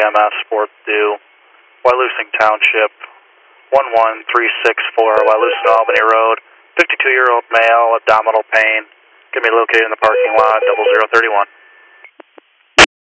EMS 4th due, Wyalusing Township, 11364 Wyalusing Albany Road, 52-year-old male, abdominal pain. Can be located in the parking lot, 0031.